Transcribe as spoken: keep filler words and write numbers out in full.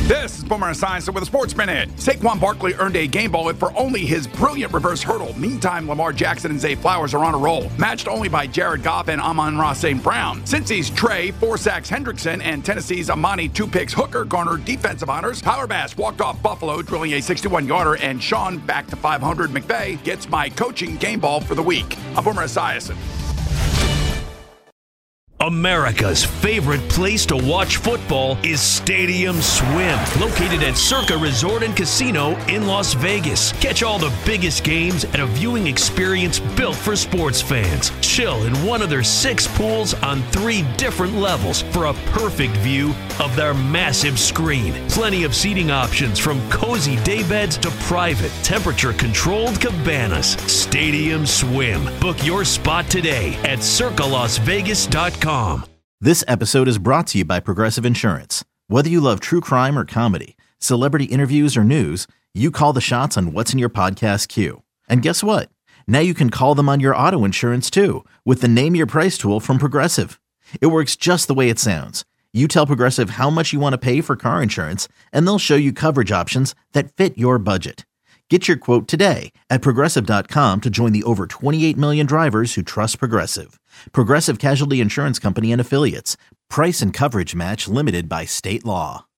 This is Boomer Esiason with a Sports Minute. Saquon Barkley earned a game ball hit for only his brilliant reverse hurdle. Meantime, Lamar Jackson and Zay Flowers are on a roll, matched only by Jared Goff and Amon-Ra Saint Brown. Cincy's Trey, four sacks Hendrickson, and Tennessee's Amani two picks Hooker garnered defensive honors. Tyler Bass walked off Buffalo, drilling a sixty-one-yarder, and Sean, back to five hundred McVay, gets my coaching game ball for the week. I'm Boomer Esiason. America's favorite place to watch football is Stadium Swim, located at Circa Resort and Casino in Las Vegas. Catch all the biggest games at a viewing experience built for sports fans. Chill in one of their six pools on three different levels for a perfect view of their massive screen. Plenty of seating options from cozy daybeds to private, temperature-controlled cabanas. Stadium Swim. Book your spot today at circa las vegas dot com. This episode is brought to you by Progressive Insurance. Whether you love true crime or comedy, celebrity interviews or news, you call the shots on what's in your podcast queue. And guess what? Now you can call them on your auto insurance too with the Name Your Price tool from Progressive. It works just the way it sounds. You tell Progressive how much you want to pay for car insurance, and they'll show you coverage options that fit your budget. Get your quote today at Progressive dot com to join the over twenty-eight million drivers who trust Progressive. Progressive Casualty Insurance Company and Affiliates. Price and coverage match limited by state law.